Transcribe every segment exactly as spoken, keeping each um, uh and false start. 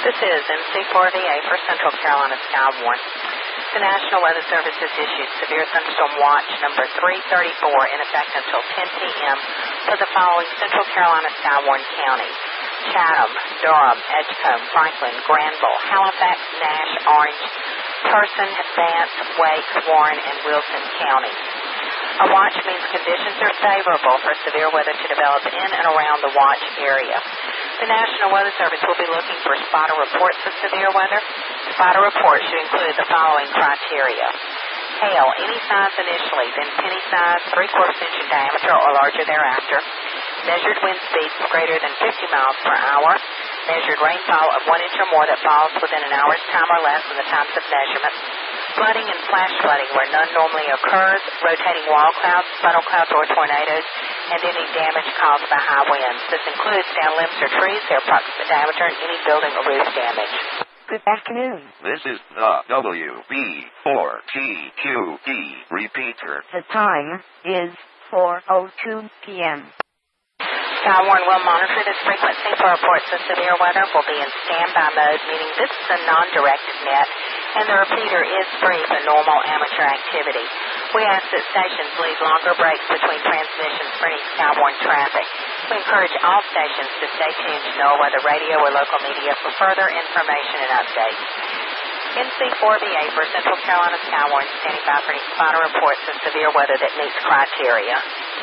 This is M C four V A for Central Carolina Skywarn. The National Weather Service has issued severe thunderstorm watch number three thirty-four in effect until ten p m for the following Central Carolina Skywarn counties: Chatham, Durham, Edgecombe, Franklin, Granville, Halifax, Nash, Orange, Person, Vance, Wake, Warren, and Wilson counties. A watch means conditions are favorable for severe weather to develop in and around the watch area. The National Weather Service will be looking for spotter reports of severe weather. Spotter reports should include the following criteria: hail, any size initially, then penny size, three-quarters inch in diameter or larger thereafter. Measured wind speeds greater than fifty miles per hour. Measured rainfall of one inch or more that falls within an hour's time or less in the times of measurement. Flooding and flash flooding where none normally occurs. Rotating wall clouds, funnel clouds, or tornadoes, and any damage caused by high winds. This includes down limbs or trees, their approximate diameter, and any building or roof damage. Good afternoon. This is the W B four T Q E repeater. The time is four oh two p m Skywarn will monitor this frequency for reports of severe weather. Will be in standby mode, meaning this is a non-directed net, and the repeater is free for normal amateur activity. We ask that stations leave longer breaks between transmissions for any Skywarn traffic. We encourage all stations to stay tuned to NOAA radio or local media for further information and updates. M C four V A for Central Carolina Skywarn standing by for any spotter reports of severe weather that meets criteria.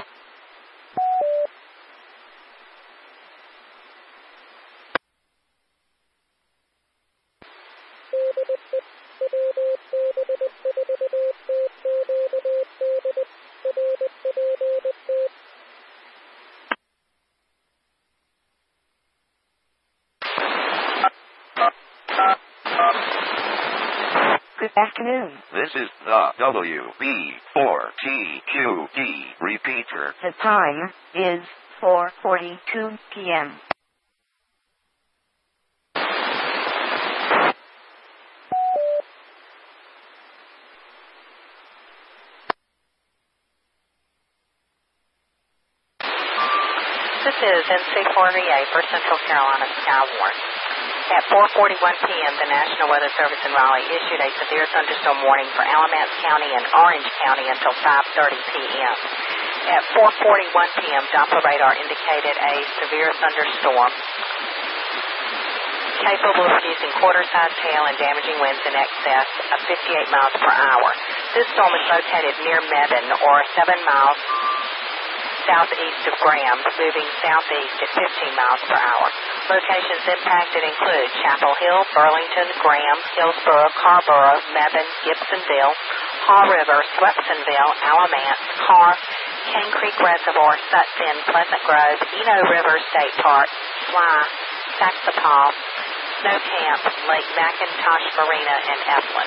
Good afternoon. This is the W B four T Q E repeater. The time is four forty-two p m This is M C four V A for Central Carolina Skywarn. At four forty-one p m, the National Weather Service in Raleigh issued a severe thunderstorm warning for Alamance County and Orange County until five thirty p m At four forty-one p m, Doppler radar indicated a severe thunderstorm capable of producing quarter-sized hail and damaging winds in excess of fifty-eight miles per hour. This storm is located near Mebane, or seven miles southeast of Graham, moving southeast at fifteen miles per hour. Locations impacted include Chapel Hill, Burlington, Graham, Hillsborough, Carborough, Mebane, Gibsonville, Haw River, Swepsonville, Alamance, Carr, Cane Creek Reservoir, Sutphin, Pleasant Grove, Eno River State Park, Sly, Saxapaw, Snow Camp, Lake McIntosh Marina, and Evelyn.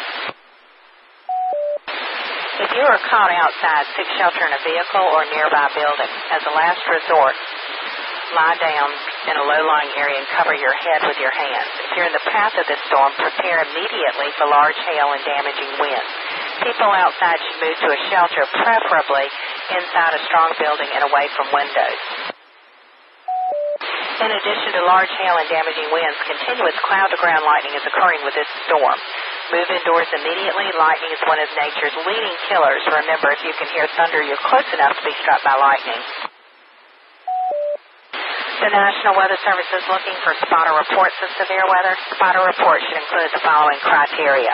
If you are caught outside, seek shelter in a vehicle or nearby building. As a last resort, lie down in a low-lying area and cover your head with your hands. If you're in the path of this storm, prepare immediately for large hail and damaging winds. People outside should move to a shelter, preferably inside a strong building and away from windows. In addition to large hail and damaging winds, continuous cloud-to-ground lightning is occurring with this storm. Move indoors immediately. Lightning is one of nature's leading killers. Remember, if you can hear thunder, you're close enough to be struck by lightning. The National Weather Service is looking for spotter reports of severe weather. Spotter reports should include the following criteria: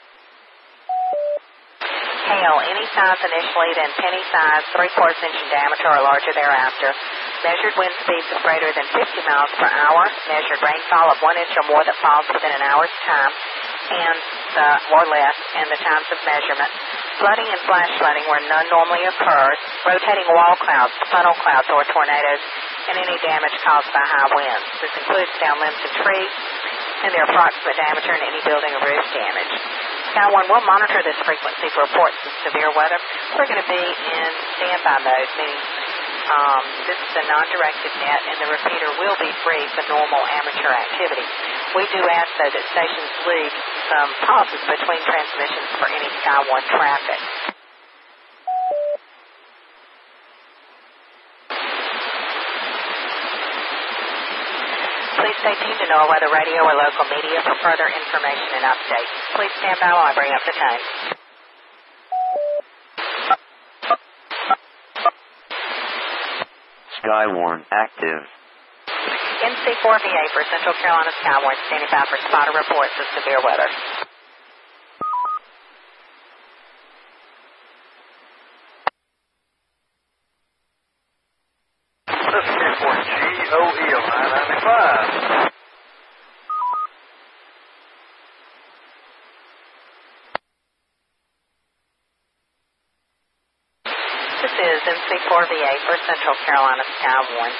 hail, any size initially, then penny size, three-quarters inch in diameter or larger thereafter. Measured wind speeds of greater than fifty miles per hour. Measured rainfall of one inch or more that falls within an hour's time and uh, or less in the times of measurement. Flooding and flash flooding where none normally occurs. Rotating wall clouds, funnel clouds, or tornadoes, and any damage caused by high winds. This includes down limbs and trees and their approximate diameter and any building or roof damage. Skywarn will monitor this frequency for reports of severe weather. We're going to be in standby mode, meaning um, this is a non-directed net, and the repeater will be free for normal amateur activity. We do ask, though, that stations leave some pauses between transmissions for any Skywarn traffic. Please Stay tuned to NOAA Weather Radio or local media for further information and updates. Please stand by while I bring up the time. Skywarn active. N C four V A for Central Carolina Skywarn, standing by for spotter reports of severe weather. This is Airport G O E on I ninety-five. This is N C four V A for Central Carolina Skywarn.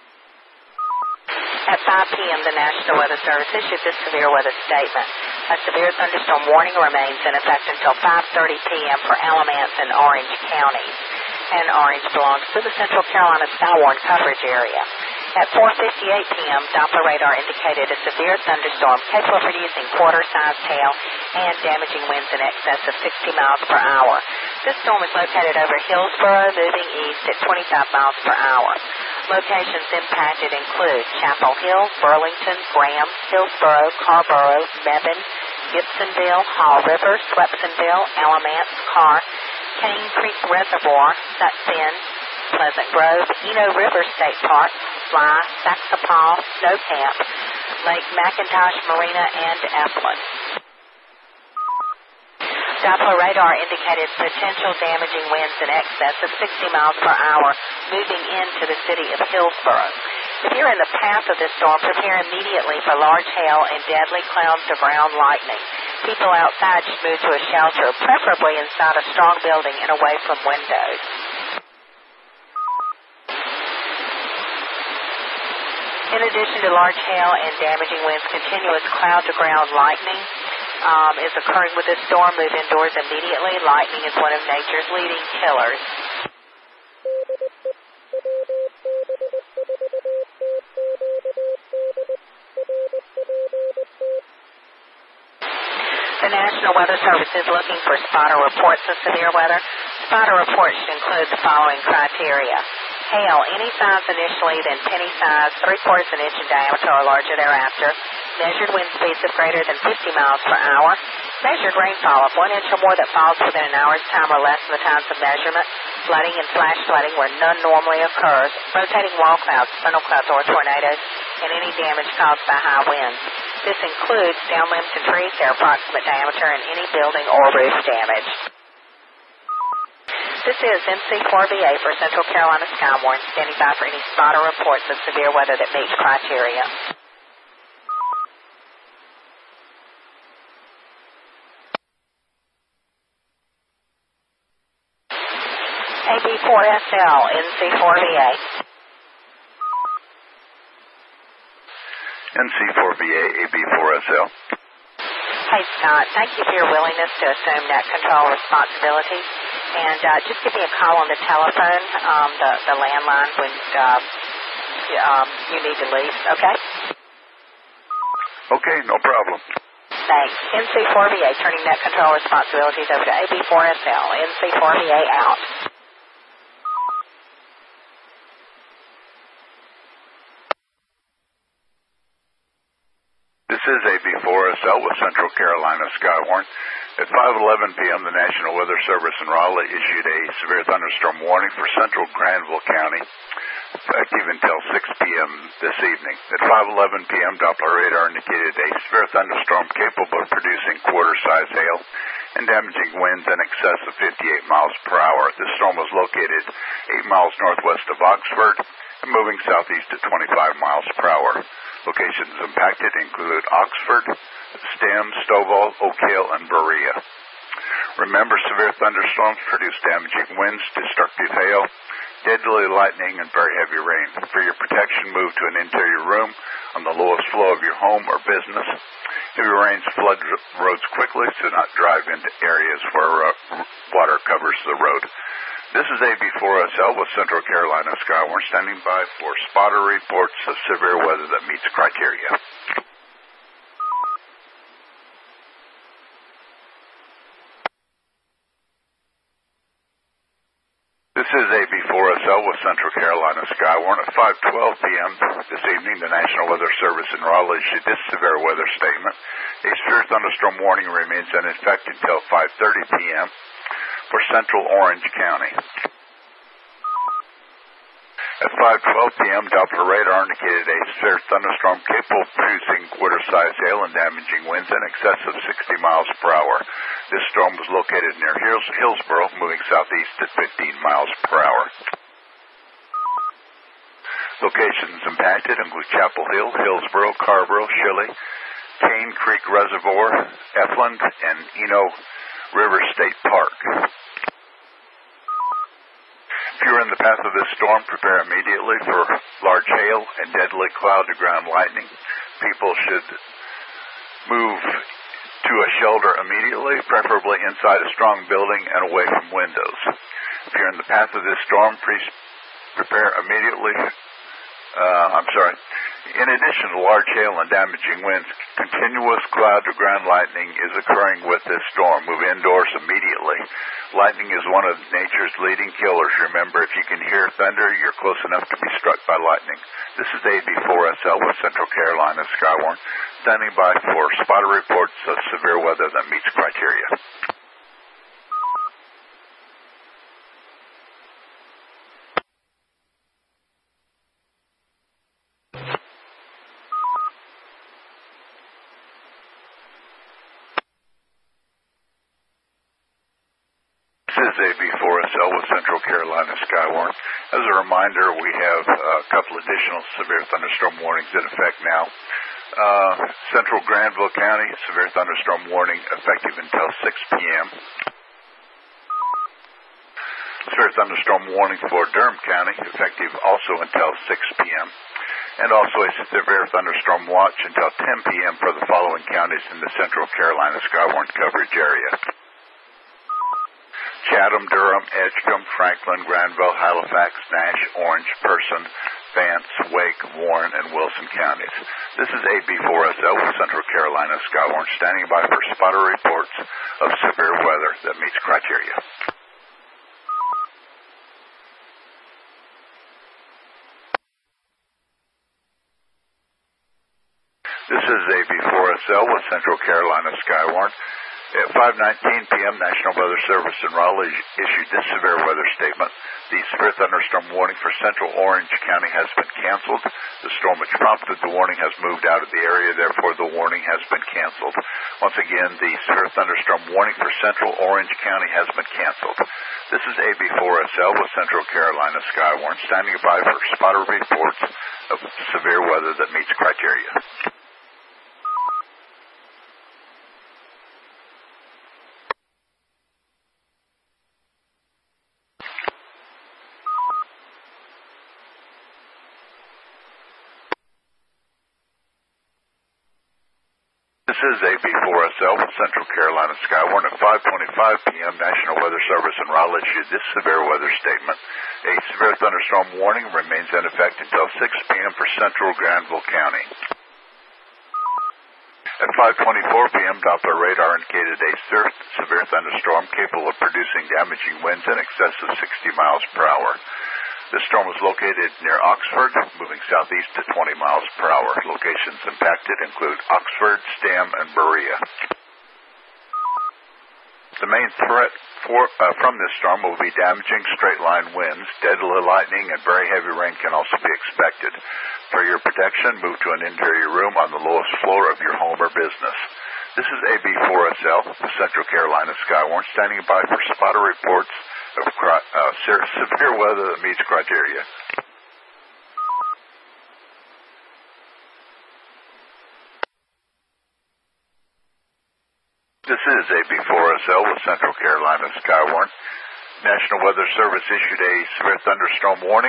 At five p.m., the National Weather Service issued this severe weather statement. A severe thunderstorm warning remains in effect until five thirty p.m. for Alamance and Orange counties. And Orange belongs to the Central Carolina Skywarn coverage area. At four fifty-eight p.m., Doppler radar indicated a severe thunderstorm capable of producing quarter-sized hail and damaging winds in excess of sixty miles per hour. This storm is located over Hillsboro, moving east at twenty-five miles per hour. Locations impacted include Chapel Hill, Burlington, Graham, Hillsboro, Carborough, Mebane, Gibsonville, Hall River, Swepsonville, Alamance, Carr, Cane Creek Reservoir, Sutphin, Pleasant Grove, Eno River State Park, Fly, Saxapaw, Snow Camp, Lake McIntosh Marina, and Eflin. Doppler radar indicated potential damaging winds in excess of sixty miles per hour moving into the city of Hillsboro. If you're in the path of this storm, prepare immediately for large hail and deadly clouds of ground lightning. People outside should move to a shelter, preferably inside a strong building and away from windows. In addition to large hail and damaging winds, continuous cloud-to-ground lightning um, is occurring with this storm. Move indoors immediately. Lightning is one of nature's leading killers. The National Weather Service is looking for spotter reports of severe weather. Spotter reports should include the following criteria. Hail, any size initially, then penny size, three-quarters an inch in diameter or larger thereafter. Measured wind speeds of greater than fifty miles per hour. Measured rainfall of one inch or more that falls within an hour's time or less than the times of measurement. Flooding and flash flooding where none normally occurs. Rotating wall clouds, funnel clouds, or tornadoes, and any damage caused by high winds. This includes down limbs to trees, their approximate diameter, and any building or roof damage. This is N C four V A for Central Carolina Skywarn, standing by for any spotter reports of severe weather that meets criteria. A B four S L, N C four V A. N C four V A, A B four S L. Hey, Scott, thank you for your willingness to assume net control responsibilities. And uh, just give me a call on the telephone, um, the, the landline, when uh, you, um, you need to leave, okay? Okay, no problem. Thanks. N C four V A turning net control responsibilities over to A B four S L. N C four V A out. This is A B four S L with Central Carolina Skywarn. At five eleven p.m., the National Weather Service in Raleigh issued a severe thunderstorm warning for central Granville County, effective until six p.m. this evening. At five eleven p.m., Doppler radar indicated a severe thunderstorm capable of producing quarter-size hail and damaging winds in excess of fifty-eight miles per hour. This storm was located eight miles northwest of Oxford and moving southeast at twenty-five miles per hour. Locations impacted include Oxford, Stem, Stovall, Oak Hill, and Berea. Remember, severe thunderstorms produce damaging winds, destructive hail, deadly lightning, and very heavy rain. For your protection, move to an interior room on the lowest floor of your home or business. Heavy rains flood roads quickly, so not drive into areas where uh, water covers the road. This is A B four S L with Central Carolina Skywarn, standing by for spotter reports of severe weather that meets criteria. This is A B four S L with Central Carolina Skywarn. At five twelve p.m. this evening, the National Weather Service in Raleigh issued this severe weather statement. A severe thunderstorm warning remains in effect until five thirty p.m. for central Orange County. At five twelve p.m., Doppler radar indicated a severe thunderstorm capable of producing quarter-sized hail and damaging winds in excess of sixty miles per hour. This storm was located near Hills Hillsboro, moving southeast at fifteen miles per hour. Locations impacted include Chapel Hill, Hillsboro, Carrboro, Shilley, Cane Creek Reservoir, Efland, and Eno River State Park. If you're in the path of this storm, prepare immediately for large hail and deadly cloud-to-ground lightning. People should move to a shelter immediately, preferably inside a strong building and away from windows. If you're in the path of this storm, please prepare immediately. Uh, I'm sorry. In addition to large hail and damaging winds, continuous cloud-to-ground lightning is occurring with this storm. Move indoors immediately. Lightning is one of nature's leading killers. Remember, if you can hear thunder, you're close enough to be struck by lightning. This is A B four S L with Central Carolina Skywarn, standing by for spotter reports of severe weather that meets criteria. This is A B four S L with Central Carolina Skywarn. As a reminder, we have a couple additional severe thunderstorm warnings in effect now. Uh, Central Granville County, severe thunderstorm warning effective until six p.m. Severe thunderstorm warning for Durham County, effective also until six p.m. And also a severe thunderstorm watch until ten p.m. for the following counties in the Central Carolina Skywarn coverage area: Chatham, Durham, Edgecombe, Franklin, Granville, Halifax, Nash, Orange, Person, Vance, Wake, Warren, and Wilson counties. This is A B four S L with Central Carolina Skywarn, standing by for spotter reports of severe weather that meets criteria. This is A B four S L with Central Carolina Skywarn. At five nineteen p.m., National Weather Service in Raleigh issued this severe weather statement. The severe thunderstorm warning for central Orange County has been canceled. The storm which prompted the warning has moved out of the area, therefore the warning has been canceled. Once again, the severe thunderstorm warning for central Orange County has been canceled. This is A B four S L with Central Carolina Skywarn, standing by for spotter reports of severe weather that meets criteria. This is A B four S L with Central Carolina Skywarn. At five twenty-five p.m., National Weather Service in Raleigh issued this severe weather statement. A severe thunderstorm warning remains in effect until six p.m. for central Granville County. At five twenty-four p.m., Doppler radar indicated a severe thunderstorm capable of producing damaging winds in excess of sixty miles per hour. This storm was located near Oxford, moving southeast at twenty miles per hour. Locations impacted include Oxford, Stam, and Berea. The main threat for, uh, from this storm will be damaging straight-line winds. Deadly lightning and very heavy rain can also be expected. For your protection, move to an interior room on the lowest floor of your home or business. This is A B four S L, the Central Carolina Skywarn, standing by for spotter reports of uh, severe weather that meets criteria. This is A B four S L with Central Carolina Skywarn. National Weather Service issued a severe thunderstorm warning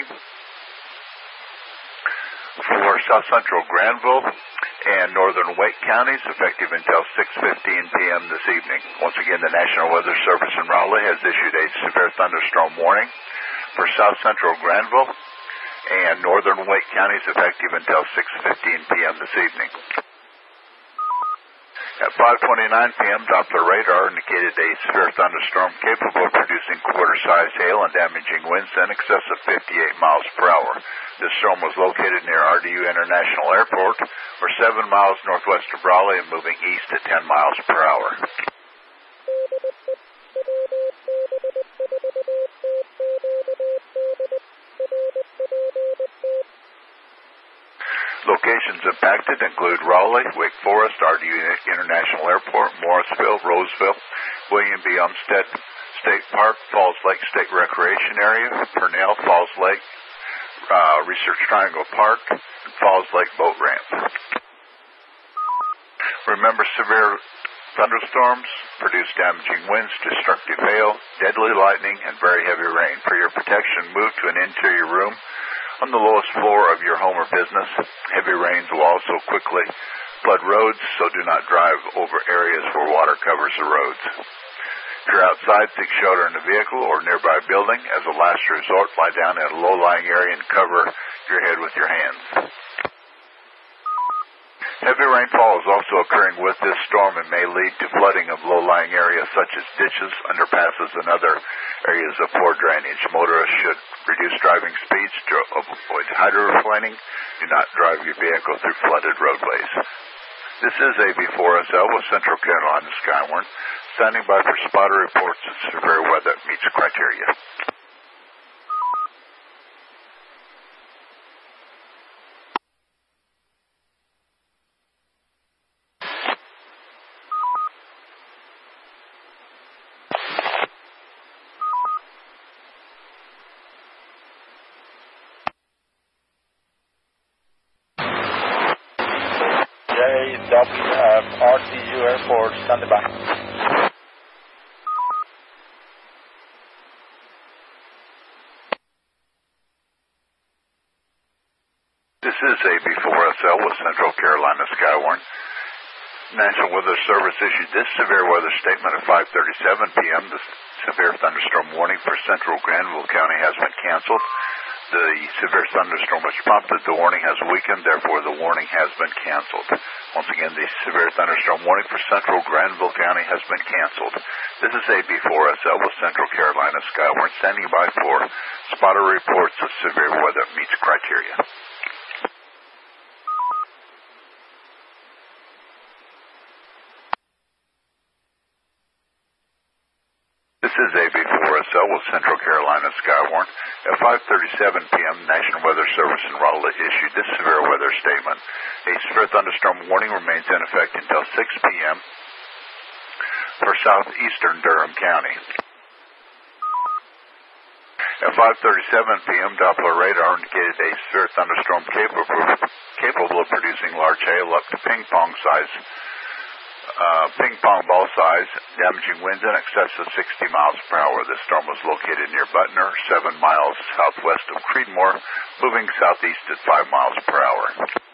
for South Central Granville and Northern Wake counties, effective until six fifteen p.m. this evening. Once again, the National Weather Service in Raleigh has issued a severe thunderstorm warning for South Central Granville and Northern Wake counties, effective until six fifteen p.m. this evening. At five twenty-nine p.m., Doppler radar indicated a severe thunderstorm capable of producing quarter-sized hail and damaging winds in excess of fifty-eight miles per hour. This storm was located near R D U International Airport, or seven miles northwest of Raleigh, and moving east at ten miles per hour. Locations impacted include Raleigh, Wake Forest, R D U International Airport, Morrisville, Roseville, William B. Umstead State Park, Falls Lake State Recreation Area, Purnell, Falls Lake, uh, Research Triangle Park, and Falls Lake Boat Ramp. Remember, severe thunderstorms produce damaging winds, destructive hail, deadly lightning, and very heavy rain. For your protection, move to an interior room on the lowest floor of your home or business. Heavy rains will also quickly flood roads, so do not drive over areas where water covers the roads. If you're outside, seek shelter in a vehicle or nearby building. As a last resort, lie down in a low-lying area and cover your head with your hands. Heavy rainfall is also occurring with this storm and may lead to flooding of low-lying areas such as ditches, underpasses, and other areas of poor drainage. Motorists should reduce driving speeds to avoid hydroplaning. Do not drive your vehicle through flooded roadways. This is A B four S L with Central Carolina Skywarn, standing by for spotter reports of severe weather meets criteria. W F R T U Airport, standing by. This is A B four S L with Central Carolina Skywarn. National Weather Service issued this severe weather statement at five thirty-seven p.m. The severe thunderstorm warning for central Granville County has been canceled. The severe thunderstorm which prompted the warning has weakened, therefore the warning has been canceled. Once again, the severe thunderstorm warning for central Granville County has been canceled. This is A B four S L with Central Carolina Skywarn, standing by for spotter reports of severe weather meets criteria. This is A B four S L with Central Carolina Skywarn. At five thirty-seven p.m., National Weather Service in Raleigh issued this severe weather statement. A severe thunderstorm warning remains in effect until six p.m. for southeastern Durham County. At five thirty-seven p.m., Doppler radar indicated a severe thunderstorm capable, capable of producing large hail up to ping pong size. Uh, ping pong ball size, damaging winds in excess of sixty miles per hour. This storm was located near Butner, seven miles southwest of Creedmoor, moving southeast at five miles per hour.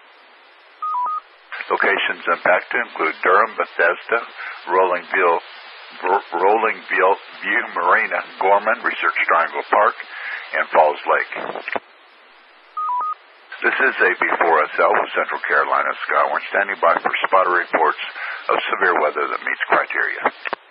Locations impacted include Durham, Bethesda, Rollingville, Rollingville View Marina, Gorman, Research Triangle Park, and Falls Lake. This is A B four S L with Central Carolina Skywarn, standing by for spotter reports of severe weather that meets criteria.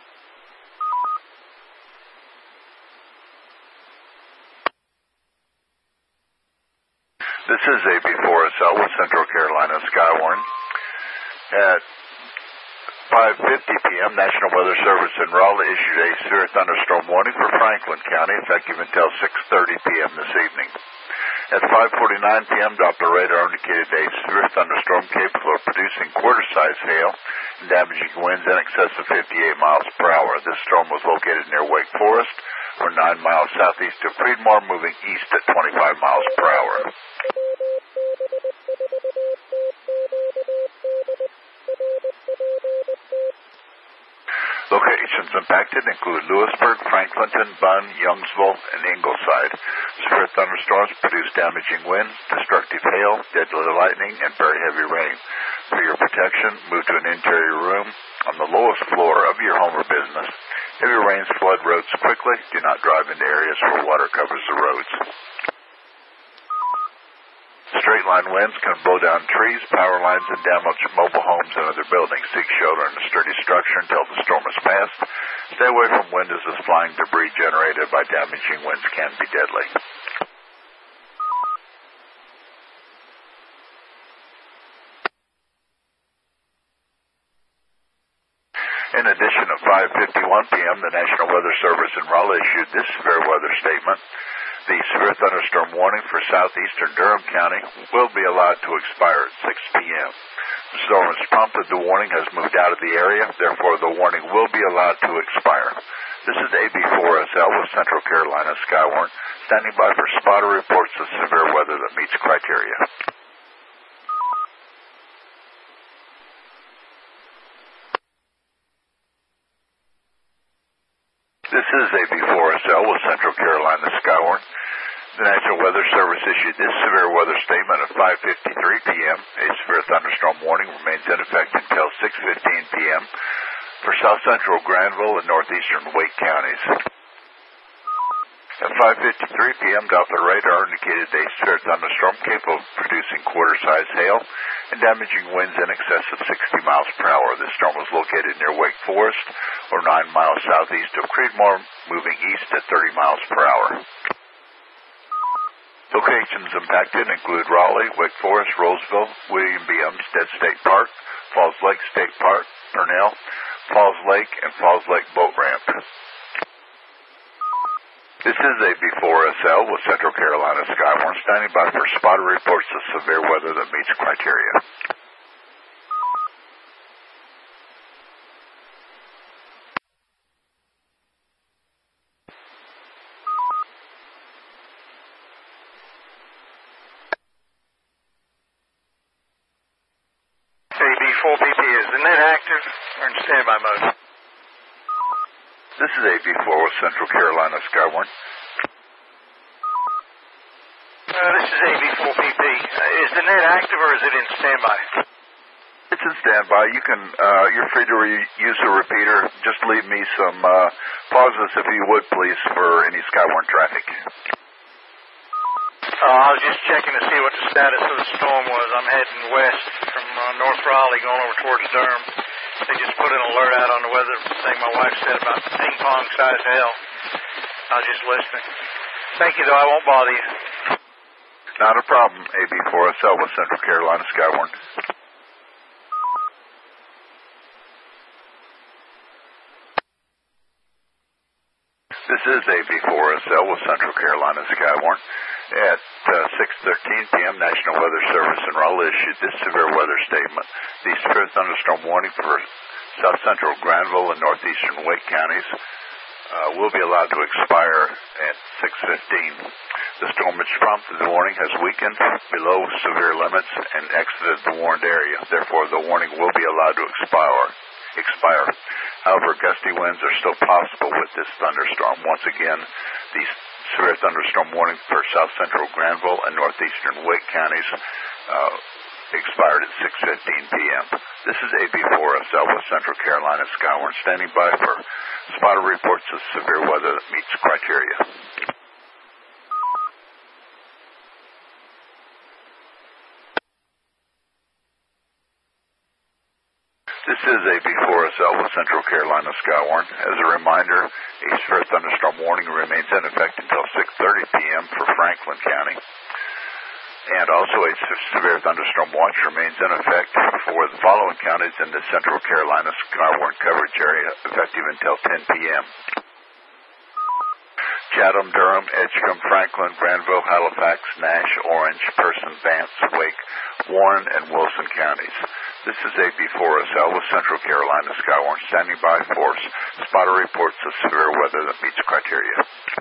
This is A B four S L with Central Carolina Skywarn. At five fifty p.m., National Weather Service in Raleigh issued a severe thunderstorm warning for Franklin County, effective until six thirty p.m. this evening. At five forty-nine p.m., Doppler radar indicated a severe thunderstorm capable of producing quarter-sized hail and damaging winds in excess of fifty-eight miles per hour. This storm was located near Wake Forest, or nine miles southeast of Creedmoor, moving east at twenty-five miles per hour. Locations impacted include Lewisburg, Franklinton, Bunn, Youngsville, and Ingleside. Severe thunderstorms produce damaging winds, destructive hail, deadly lightning, and very heavy rain. For your protection, move to an interior room on the lowest floor of your home or business. Heavy rains flood roads quickly. Do not drive into areas where water covers the roads. Straight line winds can blow down trees, power lines, and damage mobile homes and other buildings. Seek shelter in a sturdy structure until the storm has passed. Stay away from winds as flying debris generated by damaging winds can be deadly. In addition, at five fifty-one p.m., the National Weather Service in Raleigh issued this severe weather statement. The severe thunderstorm warning for southeastern Durham County will be allowed to expire at six p.m. The storm has prompted the warning has moved out of the area, therefore the warning will be allowed to expire. This is A B four S L with Central Carolina Skywarn, standing by for spotter reports of severe weather that meets criteria. This is A B four S L with Central Carolina Skywarn. The National Weather Service issued this severe weather statement at five fifty-three p.m. A severe thunderstorm warning remains in effect until six fifteen p.m. for south central Granville and northeastern Wake counties. At five fifty-three p.m., Doppler radar indicated a severe thunderstorm capable of producing quarter-size hail and damaging winds in excess of sixty miles per hour. The storm was located near Wake Forest, or nine miles southeast of Creedmoor, moving east at thirty miles per hour. Locations impacted include Raleigh, Wake Forest, Roseville, William B. Umstead State Park, Falls Lake State Park, Purnell, Falls Lake, and Falls Lake Boat Ramp. This is A B four S L with Central Carolina Skywarn, standing by for spotter reports of severe weather that meets criteria. A B four P P, is the net active or in standby mode? This is A B four with Central Carolina Skywarn. Uh, this is A B four P P. Uh, is the net active or is it in standby? It's in standby. You can, uh, you're free to re- use a repeater. Just leave me some uh, pauses, if you would, please, for any Skywarn traffic. Uh, I was just checking to see what the status of the storm was. I'm heading west from uh, North Raleigh, going over towards Durham. They just put an alert out on the weather thing my wife said about ping-pong-sized hail. I was just listening. Thank you, though. I won't bother you. Not a problem. A B four S L with Central Carolina Skywarn. This is A B four S L with Central Carolina Skywarn. At uh, six thirteen p.m., National Weather Service in Raleigh issued this severe weather statement. The severe thunderstorm warning for south central Granville and northeastern Wake counties uh, will be allowed to expire at six fifteen. The storm which prompted the warning has weakened below severe limits and exited the warned area. Therefore, the warning will be allowed to expire. expire. However, gusty winds are still possible with this thunderstorm. Once again, the severe thunderstorm warning for south central Granville and northeastern Wake counties uh, expired at six fifteen p.m. This is A B four S L with Central Carolina Skywarn, standing by for spotter reports of severe weather that meets criteria. This is A B four S L with Central Carolina Skywarn. As a reminder, a severe thunderstorm warning remains in effect until six thirty p.m. for Franklin County. And also a severe thunderstorm watch remains in effect for the following counties in the Central Carolina Skywarn coverage area, effective until ten p.m. Chatham, Durham, Edgecombe, Franklin, Granville, Halifax, Nash, Orange, Person, Vance, Wake, Warren, and Wilson counties. This is A B four S L with Central Carolina Skywarn, standing by for spotter reports of severe weather that meets criteria.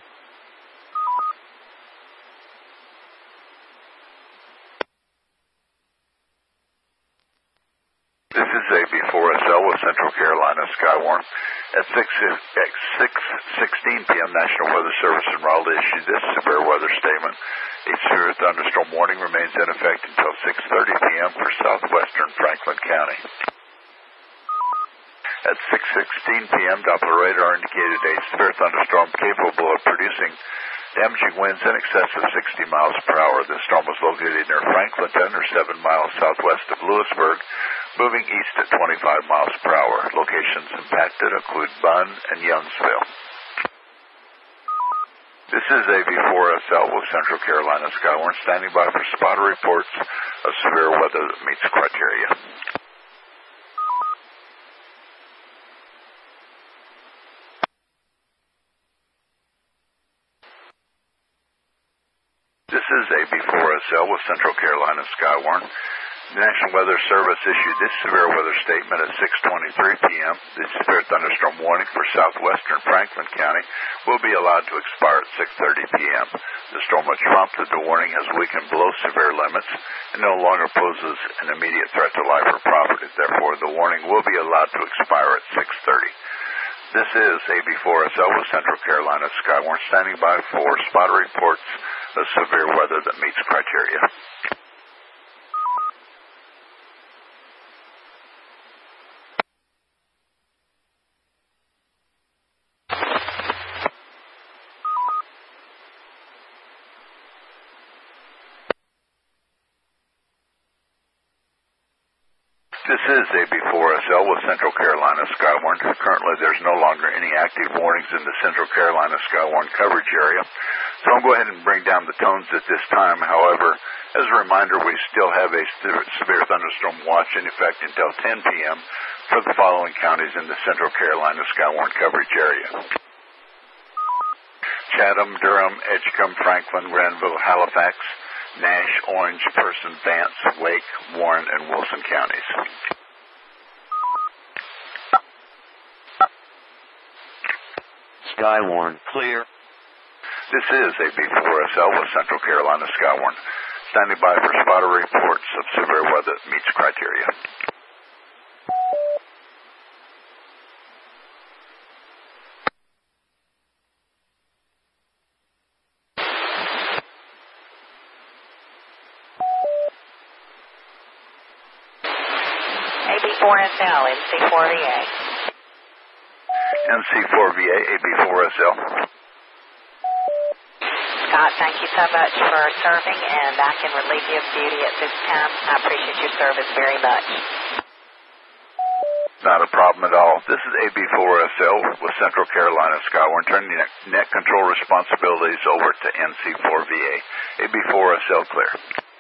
This is A B four S L with Central Carolina Skywarn. At six sixteen p.m., National Weather Service in Raleigh issued this severe weather statement. A severe thunderstorm warning remains in effect until six thirty p.m. for southwestern Franklin County. At six sixteen p.m., Doppler radar indicated a severe thunderstorm capable of producing Damaging winds in excess of sixty miles per hour. This storm was located near Franklin, ten or seven miles southwest of Lewisburg, moving east at twenty-five miles per hour. Locations impacted include Bunn and Youngsville. This is A B four S L with Central Carolina Skywarn, standing by for spotter reports of severe weather that meets criteria. This is A B four S L with Central Carolina Skywarn. The National Weather Service issued this severe weather statement at six twenty-three p.m. The severe thunderstorm warning for southwestern Franklin County will be allowed to expire at six thirty p.m. The storm which prompted the warning has weakened below severe limits and no longer poses an immediate threat to life or property. Therefore, the warning will be allowed to expire at six thirty. This is A B four S L with Central Carolina Skywarn, standing by for spotter reports of severe weather that meets criteria. This is A B four S L with Central Carolina Skywarn. Currently, there's no longer any active warnings in the Central Carolina Skywarn coverage area, so I'll go ahead and bring down the tones at this time. However, as a reminder, we still have a severe thunderstorm watch in effect until ten p.m. for the following counties in the Central Carolina Skywarn coverage area: Chatham, Durham, Edgecombe, Franklin, Granville, Halifax, Nash, Orange, Person, Vance, Wake, Warren, and Wilson counties. Skywarn clear. This is A B four S L with Central Carolina Skywarn, standing by for spotter reports of severe weather that meets criteria. A B four S L, N C four V A. N C four V A, A B four S L. Scott, thank you so much for serving, and I can relieve you of duty at this time. I appreciate your service very much. Not a problem at all. This is A B four S L with Central Carolina Skywarn, turning net, net control responsibilities over to N C four V A. A B four S L clear.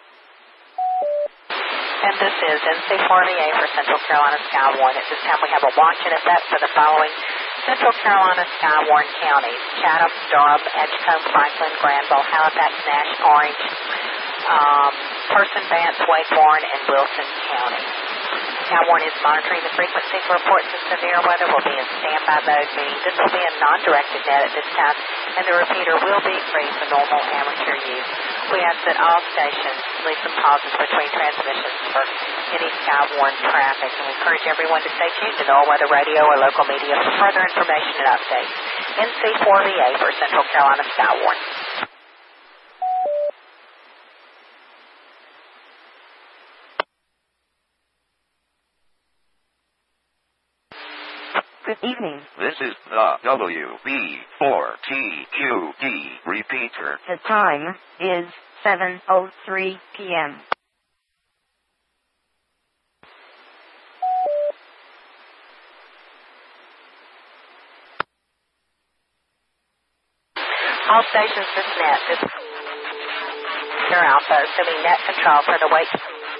And this is N C four V A for Central Carolina Skywarn. At this time, we have a watch in effect for the following Central Carolina Skywarn counties: Chatham, Durham, Edgecombe, Franklin, Granville, Halifax, Nash, Orange, um, Person, Vance, Wake, Warren, and Wilson counties. Skywarn is monitoring the frequency for reports of severe weather. Will be in standby mode, meaning this will be a non-directed net at this time, and the repeater will be free for normal amateur use. We ask that all stations leave some pauses between transmissions for any Skywarn traffic, and we encourage everyone to stay tuned to NOAA Weather Radio or local media for further information and updates. N C four V A for Central Carolina Skywarn. Good evening. This is the W B four T Q D repeater. The time is seven oh three p.m. All stations this net. This is Alpha, assuming net control for the Wake.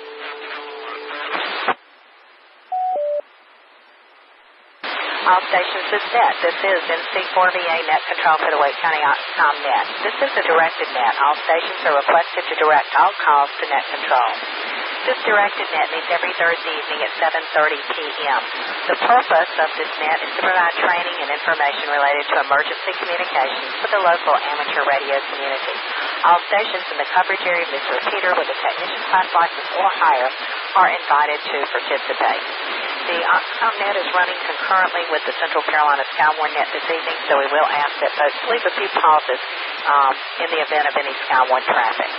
All stations this net. This is N C four V A net control for the Wake County Com net. This is a directed net. All stations are requested to direct all calls to net control. This directed net meets every Thursday evening at seven thirty p.m. The purpose of this net is to provide training and information related to emergency communications for the local amateur radio community. All stations in the coverage area of this repeater with a technician class license or higher are invited to participate. The OxComNet is running concurrently with the Central Carolina Skywarn net this evening, so we will ask that folks leave a few pauses um, in the event of any Skywarn traffic.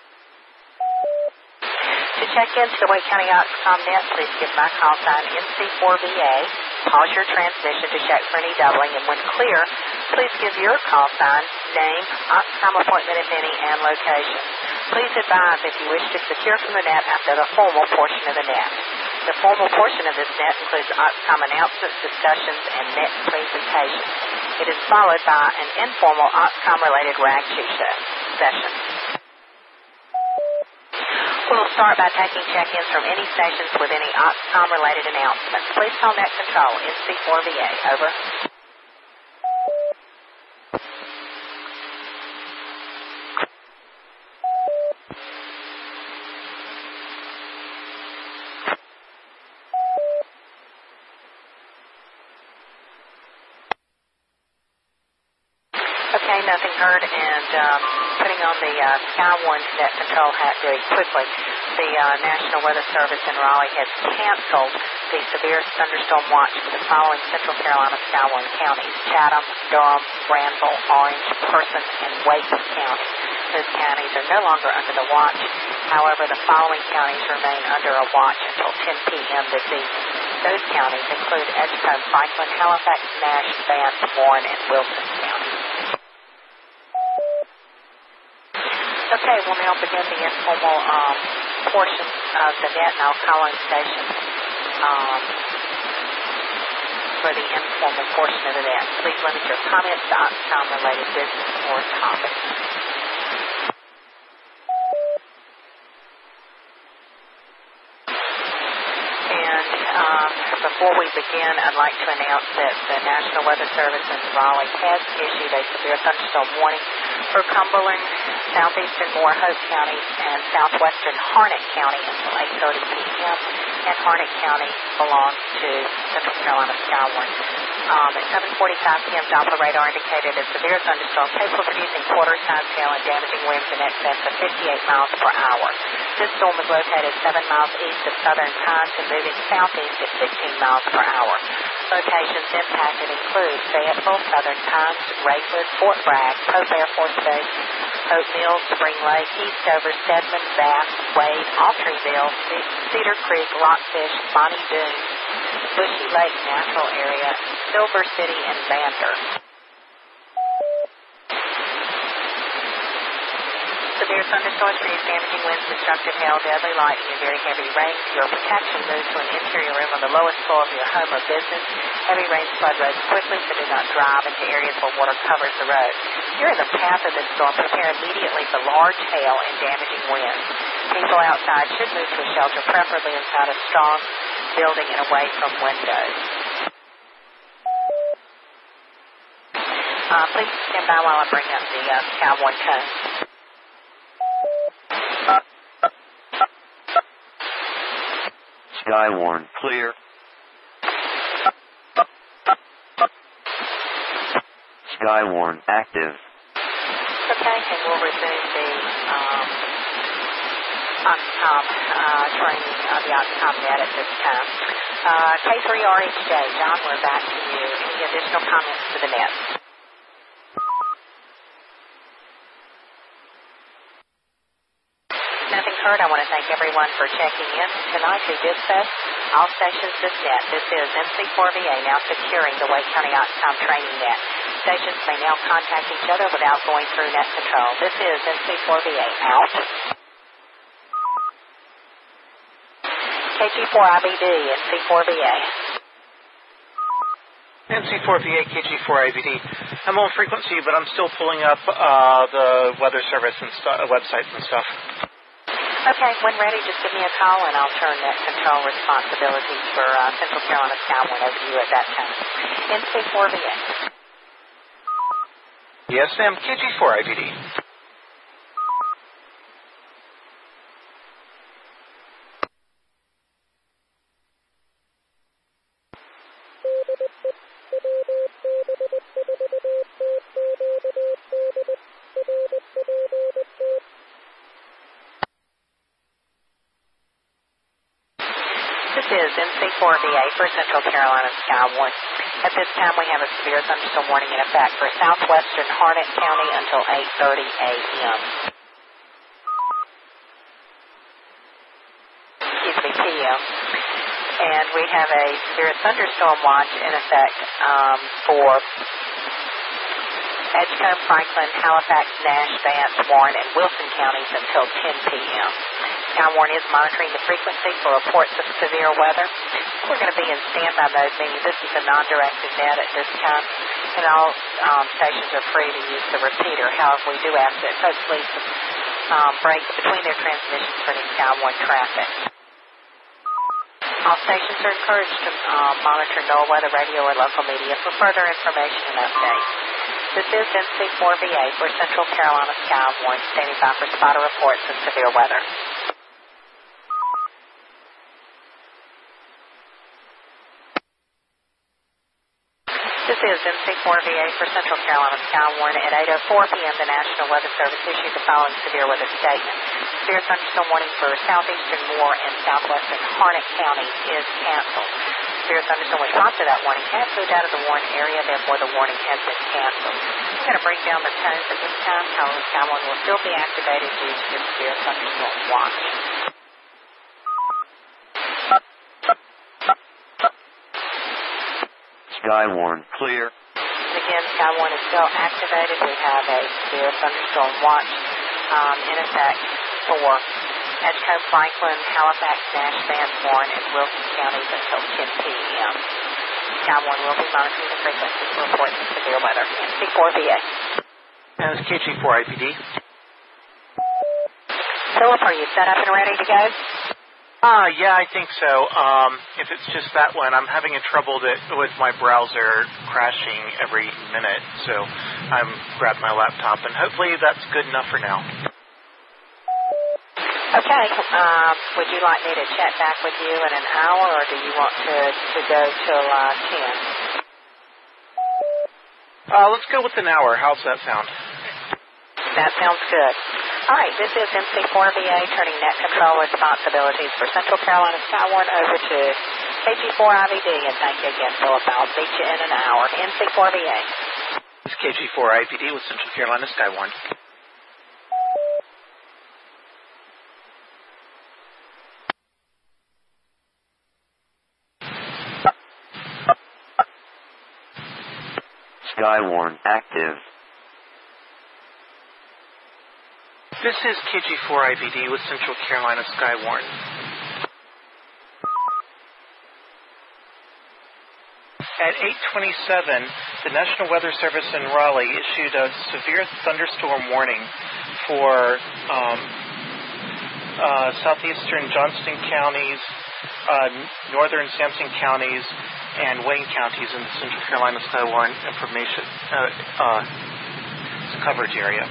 To check into the Wake County OxComNet, please give my call sign N C four V A. Pause your transmission to check for any doubling, and when clear, please give your call sign name, Oxcom appointment if any, and location. Please advise if you wish to secure from the net after the formal portion of the net. The formal portion of this net includes Oxcom announcements, discussions, and net presentations. It is followed by an informal Oxcom-related rag sheet session. We'll start by taking check-ins from any stations with any Oxcom-related announcements. Please call Net Control, N C four V A. Over. Okay, nothing heard, and um, putting on the uh, Sky One Net Control hat very quickly. The uh, National Weather Service in Raleigh has canceled the severe thunderstorm watch for the following Central Carolina Sky One counties: Chatham, Durham, Granville, Orange, Person, and Wake counties. Those counties are no longer under the watch. However, the following counties remain under a watch until ten p.m. this evening. Those counties include Edgecombe, Franklin, Halifax, Nash, Vance, Warren, and Wilson counties. Okay, we'll now begin the informal um, portion of the net, and I'll call on stations um, for the informal portion of the net. Please limit your comments to Oxcom-related business or topics. And um, before we begin, I'd like to announce that the National Weather Service in Raleigh has issued a severe thunderstorm warning for Cumberland, southeastern Moore Hope counties, and southwestern Harnett County until eight thirty p.m. And Harnett County belongs to Central Carolina Sky One. Um, at seven forty-five p.m., Doppler radar indicated a severe thunderstorm capable of producing quarter-size hail and damaging winds in excess of fifty-eight miles per hour. This storm is located seven miles east of Southern Pines and moving southeast at sixteen miles per hour. Locations impacted include Fayetteville, Southern Pines, Racewood, Fort Bragg, Pope Air Force Base, Hope Mills, Spring Lake, Eastover, Stedman, Bath, Wade, Autryville, Cedar Creek, Rockfish, Bonnie Doon, Bushy Lake Natural Area, Silver City, and Vander. Severe thunderstorms produce damaging winds, destructive hail, deadly lightning, and very heavy rain. For your protection, move to an interior room on the lowest floor of your home or business. Heavy rains flood roads quickly, so do not drive into areas where water covers the road. If you're in the path of this storm, prepare immediately for large hail and damaging winds. People outside should move to a shelter, preferably inside a strong building and away from windows. Uh, please stand by while I bring up the uh, Sky One code. Skywarn clear. Skywarn active. Okay, and we'll resume the um, Oxcom uh, training on the Oxcom net at this time. Uh, K three R H J, John, we're back to you. Any additional comments to the net? Nothing heard. I want to thank everyone for checking in tonight to Dispatch. All stations this net. This is N C four V A now securing the Wake County Oxcom training net. Stations may now contact each other without going through net control. This is N C four V A out. K G four I B D, N C four V A. N C four V A, K G four I B D. I'm on frequency, but I'm still pulling up uh, the weather service and stu- websites and stuff. Okay, when ready, just give me a call, and I'll turn net control responsibilities for uh, Central Carolina Sky One over to you at that time. N C four V A. Yes, ma'am, K G four I B D. This is N C four V A for Central Carolina Sky One. At this time, we have a severe thunderstorm warning in effect for southwestern Harnett County until eight thirty a.m. Excuse me, P M. And we have a severe thunderstorm watch in effect um, for Edgecombe, Franklin, Halifax, Nash, Vance, Warren, and Wilson counties until ten p.m. Skywarn is monitoring the frequency for reports of severe weather. We're going to be in standby mode, meaning this is a non-directed net at this time, and all um, stations are free to use the repeater. However, we do ask that folks leave some um, breaks between their transmissions for any Skywarn traffic. All stations are encouraged to uh, monitor NOAA weather radio or local media for further information and updates. This is N C four V A for Central Carolina Skywarn, standing by for spotter reports of severe weather. This is N C four V A for Central Carolina Skywarn. At eight oh four p.m., the National Weather Service issued the following severe weather statement. Severe thunderstorm warning for southeastern Moore and southwestern Harnett counties is canceled. Severe thunderstorm response to that warning has moved out of the warning area, therefore the warning has been canceled. I'm going to break down the tones at this time. However, Skywarn will still be activated due to the severe thunderstorm watch. Skywarn clear. Again, Skywarn is still activated. We have a severe thunderstorm watch um, in effect for Edgecombe, Franklin, Halifax, Nash, Vance, Warren, and Wilson counties until ten p.m. Skywarn will be monitoring the frequency for reports of severe weather. N C four V A. And it's K G four I P D. Philip, are you set up and ready to go? Ah, uh, yeah, I think so. Um, if it's just that one, I'm having a trouble that, with my browser crashing every minute, so I'm grabbed my laptop, and hopefully that's good enough for now. Okay. Um, would you like me to chat back with you in an hour, or do you want to, to go till uh, ten? Uh, let's go with an hour. How's that sound? That sounds good. All right, this is N C four V A turning net control responsibilities for Central Carolina Skywarn over to K G four I V D, and thank you again, Philip. I'll meet you in an hour. N C four V A. It's K G four I P D with Central Carolina Skywarn. Skywarn active. This is K G four I V D with Central Carolina Skywarn. At eight twenty-seven, the National Weather Service in Raleigh issued a severe thunderstorm warning for um, uh, southeastern Johnston counties, uh, northern Sampson counties, and Wayne counties in the Central Carolina Skywarn information uh, uh, coverage area.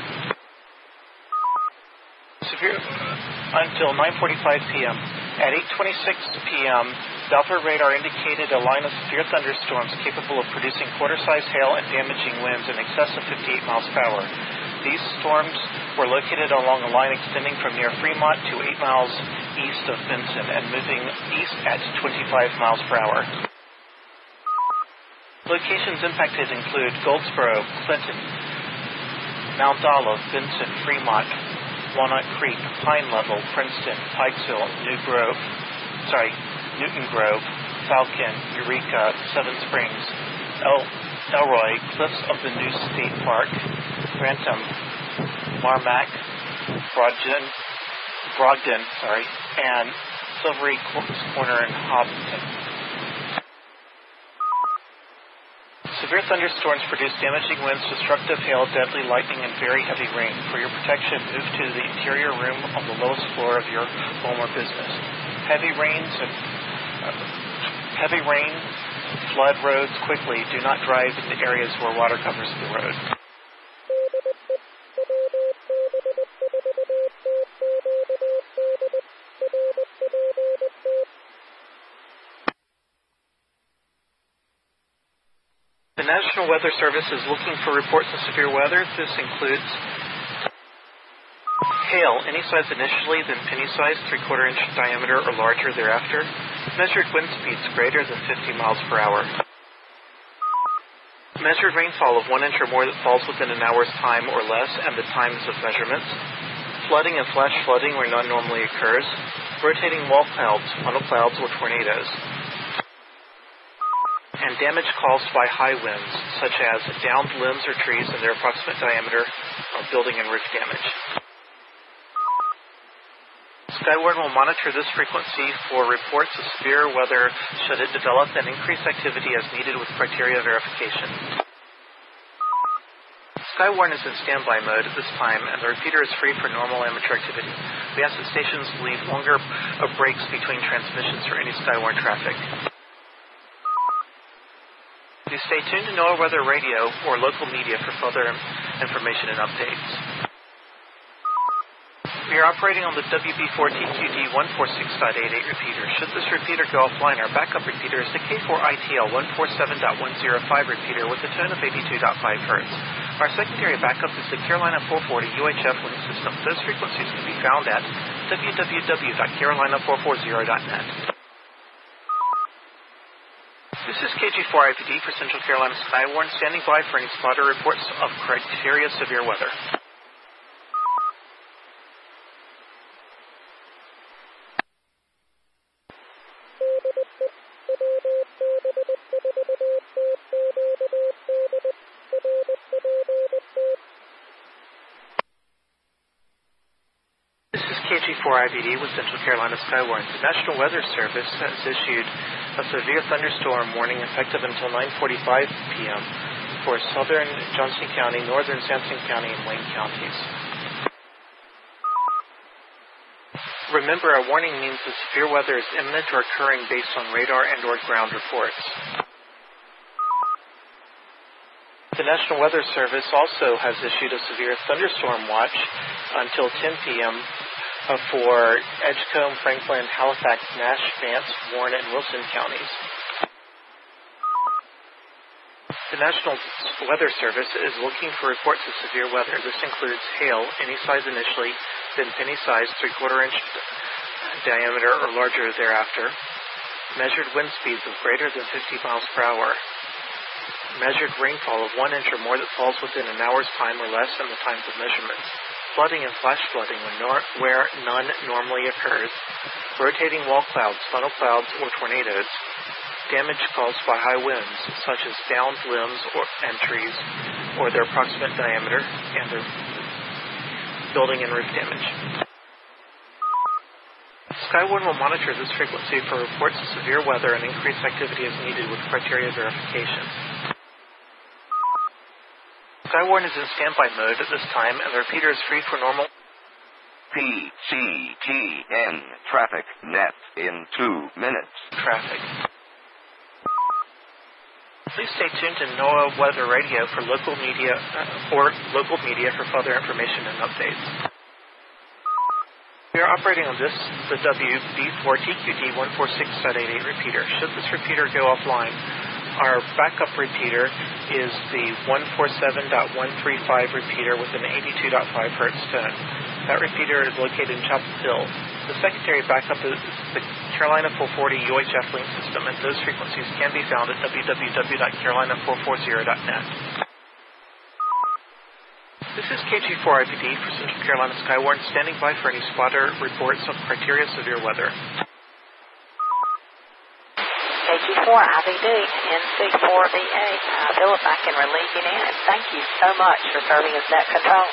Severe until nine forty-five p.m. At eight twenty-six p.m., Doppler radar indicated a line of severe thunderstorms capable of producing quarter-size hail and damaging winds in excess of fifty-eight miles per hour. These storms were located along a line extending from near Fremont to eight miles east of Benson and moving east at twenty-five miles per hour. Locations impacted include Goldsboro, Clinton, Mount Olive, Benson, Fremont, Walnut Creek, Pine Level, Princeton, Pikesville, New Grove, sorry, Newton Grove, Falcon, Eureka, Seven Springs, El, Elroy, Cliffs of the New State Park, Grantham, Marmac, Brogden, Brogden, sorry, and Silvery Corner and Hobson. Severe thunderstorms produce damaging winds, destructive hail, deadly lightning, and very heavy rain. For your protection, move to the interior room on the lowest floor of your home or business. Heavy rains and uh, heavy rain flood roads quickly. Do not drive into areas where water covers the road. The National Weather Service is looking for reports of severe weather. This includes hail, any size initially, then penny size, three-quarter inch diameter or larger thereafter. Measured wind speeds greater than fifty miles per hour. Measured rainfall of one inch or more that falls within an hour's time or less, and the times of measurements. Flooding and flash flooding where none normally occurs. Rotating wall clouds, funnel clouds, or tornadoes. and damage caused by high winds, such as downed limbs or trees and their approximate diameter, or building and roof damage. Skywarn will monitor this frequency for reports of severe weather should it develop and increase activity as needed with criteria verification. Skywarn is in standby mode at this time, and the repeater is free for normal amateur activity. We ask that stations leave longer uh, breaks between transmissions for any Skywarn traffic. Please stay tuned to NOAA Weather Radio or local media for further information and updates. We are operating on the W B four T Q D one forty-six point eighty-eight repeater. Should this repeater go offline, our backup repeater is the K four I T L one forty-seven point one oh five repeater with a tone of eighty-two point five hertz. Our secondary backup is the Carolina four forty U H F link system. Those frequencies can be found at w w w dot carolina four forty dot net. This is K G four I P D for Central Carolina Skywarn, standing by for any spotter reports of criteria severe weather. K G four I B D with Central Carolina Skywarn. The National Weather Service has issued a severe thunderstorm warning effective until nine forty-five p.m. for southern Johnson County, northern Sampson County, and Wayne counties. Remember, our warning means that severe weather is imminent or occurring based on radar and or ground reports. The National Weather Service also has issued a severe thunderstorm watch until ten p.m. Uh, for Edgecombe, Franklin, Halifax, Nash, Vance, Warren, and Wilson counties. The National Weather Service is looking for reports of severe weather. This includes hail, any size initially, then penny size, three-quarter inch diameter or larger thereafter, measured wind speeds of greater than fifty miles per hour, measured rainfall of one inch or more that falls within an hour's time or less than the times of measurement, flooding and flash flooding when nor- where none normally occurs, rotating wall clouds, funnel clouds, or tornadoes, damage caused by high winds, such as downed limbs or, and trees, or their approximate diameter, and their building and roof damage. Skywarn will monitor this frequency for reports of severe weather and increased activity as needed with criteria verification. Skywarn is in standby mode at this time, and the repeater is free for normal P C T N traffic net in two minutes. Traffic. Please stay tuned to NOAA Weather Radio for local media uh, or local media for further information and updates. We are operating on this, the W B four T Q D one forty-six point eighty-eight repeater. Should this repeater go offline, our backup repeater is the one forty-seven point one three five repeater with an eighty-two point five hertz tone. That repeater is located in Chapel Hill. The secondary backup is the Carolina four forty U H F link system, and those frequencies can be found at w w w dot carolina four forty dot net. This is K G four I P D for Central Carolina Skywarn, standing by for any spotter reports of criteria severe weather. K G four I B D, N C four V A. Uh, Philip, I can relieve you now, and thank you so much for serving as net control.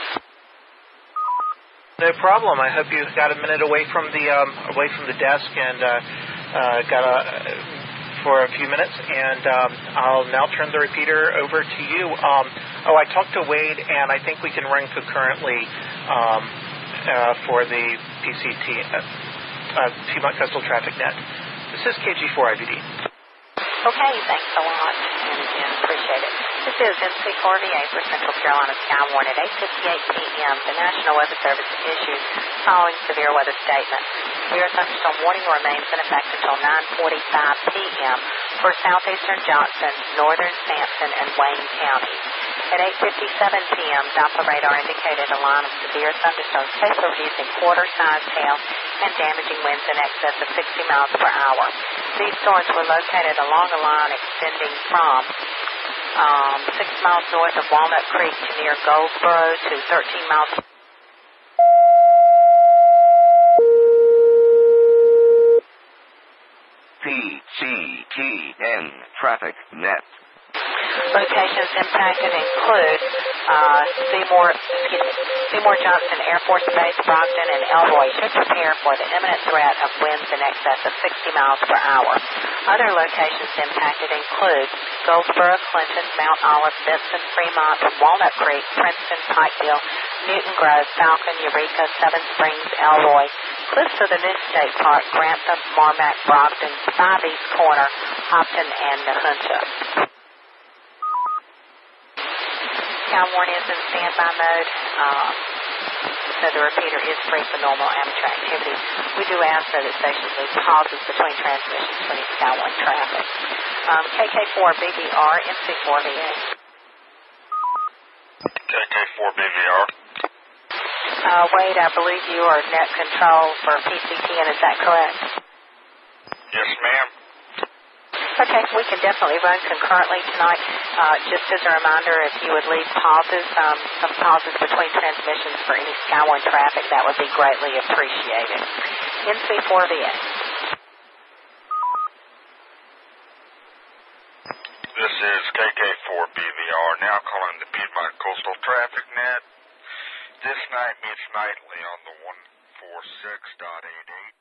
No problem. I hope you got a minute away from the um, away from the desk and uh, uh, got a, uh, for a few minutes. And um, I'll now turn the repeater over to you. Um, oh, I talked to Wade, and I think we can run concurrently um, uh, for the P C T, uh, uh, Piedmont Coastal Traffic Net. This is K G four I B D. Okay, thanks a lot, and again, appreciate it. This is N C four V A for Central Carolina Skywarn at eight fifty-eight p.m. The National Weather Service issues following severe weather statement. Severe thunderstorm warning remains in effect until nine forty-five p.m. for southeastern Johnson, northern Sampson, and Wayne counties. At eight fifty-seven p.m., Doppler radar indicated a line of severe thunderstorms capable of producing quarter-sized hail and damaging winds in excess of sixty miles per hour. These storms were located along a line extending from um, six miles north of Walnut Creek to near Goldsboro to thirteen miles. P C C T N Traffic Net. Locations impacted include uh, Seymour, excuse me, Seymour Johnson Air Force Base, Brogdon, and Elroy should prepare for the imminent threat of winds in excess of sixty miles per hour. Other locations impacted include Goldsboro, Clinton, Mount Olive, Benson, Fremont, Walnut Creek, Princeton, Pikeville, Newton Grove, Falcon, Eureka, Seven Springs, Elroy, Cliffs of the New State Park, Grantham, Marmac, Brogdon, Five East Corner, Hopton, and Nahunta. Calwarn is in standby mode, uh, so the repeater is free for normal amateur activity. We do ask that the stations leave pauses between transmissions for any Calwarn traffic. Um, K K four B V R, M C four V A. K K four B V R. Uh, Wade, I believe you are net control for P C T N, is that correct? Yes, ma'am. Okay, we can definitely run concurrently tonight. Uh, just as a reminder, if you would leave pauses, um, some pauses between transmissions for any Calwarn traffic, that would be greatly appreciated. N C four V A. This is K K four B V R, now calling the Piedmont Coastal Traffic Net. This night meets nightly on the one forty-six point eight eight.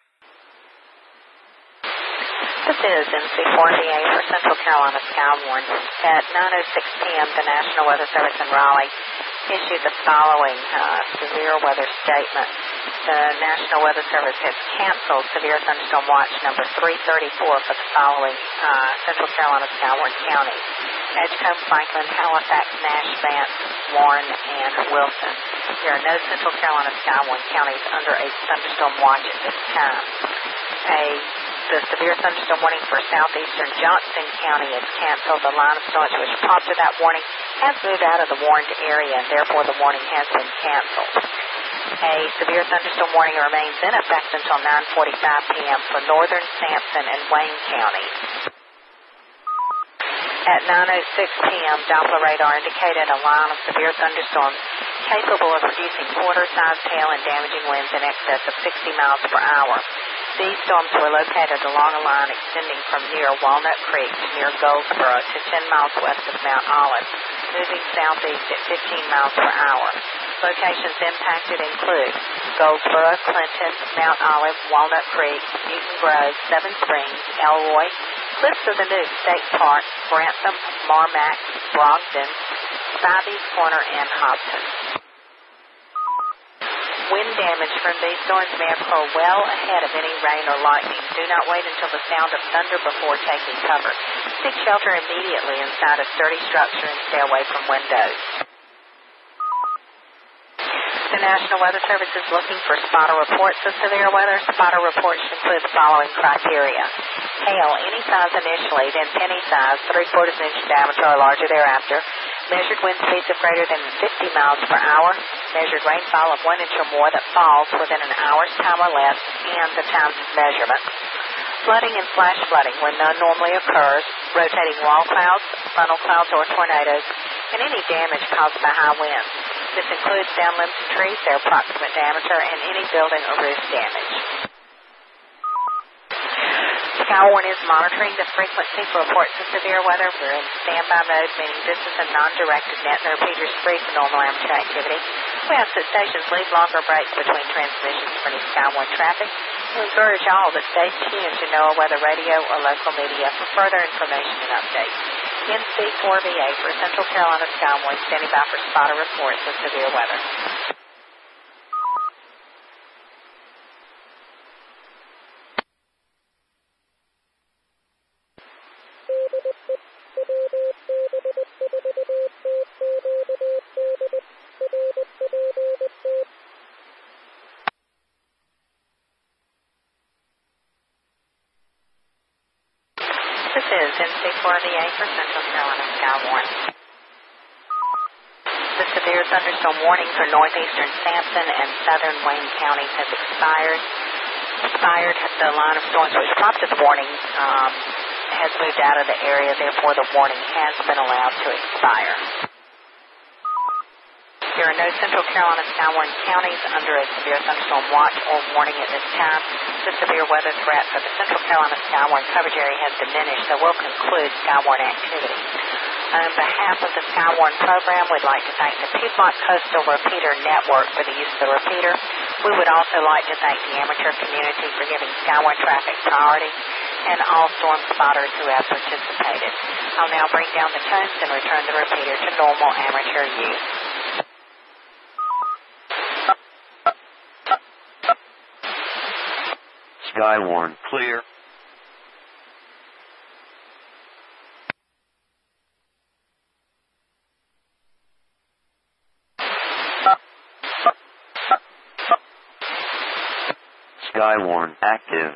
This is N C four V A for Central Carolina Skywarn. At nine oh six p.m., the National Weather Service in Raleigh issued the following uh, severe weather statement. The National Weather Service has canceled Severe Thunderstorm Watch number three thirty-four for the following uh, Central Carolina Skywarn counties: Edgecombe, Franklin, Halifax, Nash, Vance, Warren, and Wilson. There are no Central Carolina Skywarn counties under a thunderstorm watch at this time. A The severe thunderstorm warning for southeastern Johnson County is canceled. The line of storms which prompted that warning has moved out of the warned area, and therefore the warning has been canceled. A severe thunderstorm warning remains in effect until nine forty-five p.m. for northern Sampson and Wayne counties. At nine oh six p.m., Doppler radar indicated a line of severe thunderstorms capable of producing quarter-sized hail and damaging winds in excess of sixty miles per hour. These storms were located along a line extending from near Walnut Creek to near Goldsboro to ten miles west of Mount Olive, moving southeast at fifteen miles per hour. Locations impacted include Goldsboro, Clinton, Mount Olive, Walnut Creek, Newton Grove, Seven Springs, Elroy, Cliffs of the New State Park, Grantham, Marmac, Brogdon, Five East Corner, and Hopton. Wind damage from these storms may occur well ahead of any rain or lightning. Do not wait until the sound of thunder before taking cover. Seek shelter immediately inside a sturdy structure and stay away from windows. The National Weather Service is looking for spotter reports of severe weather. Spotter reports include the following criteria: hail, any size initially, then penny size, three-quarters inch diameter or larger thereafter, measured wind speeds of greater than fifty miles per hour, measured rainfall of one inch or more that falls within an hour's time or less, and the times of measurement. Flooding and flash flooding when none normally occurs, rotating wall clouds, funnel clouds, or tornadoes, and any damage caused by high winds. This includes downed limbs and trees, their approximate diameter, and any building or roof damage. Skywarn is monitoring the frequency for reports of severe weather. We're in standby mode, meaning this is a non-directed net. The repeater is free for normal amateur activity. We ask that stations leave longer breaks between transmissions for any Skywarn traffic. We encourage all that stay tuned to NOAA Weather Radio or local media for further information and updates. N C four V A for Central Carolina Skywarn, standing by for spotter reports of severe weather. This is N C four V A for Central Carolina Skywarn. The severe thunderstorm warning for northeastern Sampson and southern Wayne counties has expired. Expired. The line of storms which prompted the warning um, has moved out of the area. Therefore, the warning has been allowed to expire. There are no Central Carolina Skywarn counties under a severe thunderstorm watch or warning at this time. The severe weather threat for the Central Carolina Skywarn coverage area has diminished, so we'll conclude Skywarn activity. On behalf of the Skywarn program, we'd like to thank the Piedmont Coastal Repeater Network for the use of the repeater. We would also like to thank the amateur community for giving Skywarn traffic priority and all storm spotters who have participated. I'll now bring down the tones and return the repeater to normal amateur use. Skywarn clear. Skywarn active.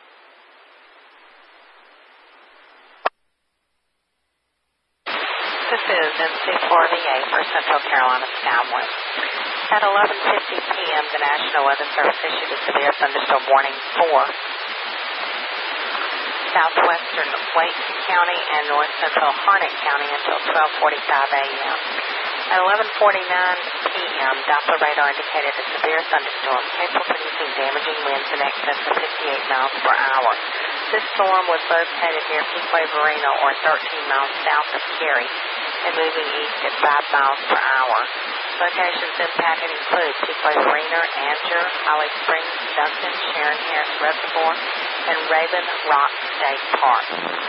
This is N C four V A for Central Carolina Skywarn. At eleven fifty p.m., the National Weather Service issued a severe thunderstorm warning for southwestern Wake County and north central Harnett County until twelve forty-five a.m. At eleven forty-nine p.m., Doppler radar indicated a severe thunderstorm capable of producing damaging winds in excess of fifty-eight miles per hour. This storm was located near Peakway Marina, or thirteen miles south of Cary, and moving east at five miles per hour. Locations impacted include Peakway Marina, Angier, Holly Springs, Duncan, Sharon Harris Reservoir, and Raven Rock State Park.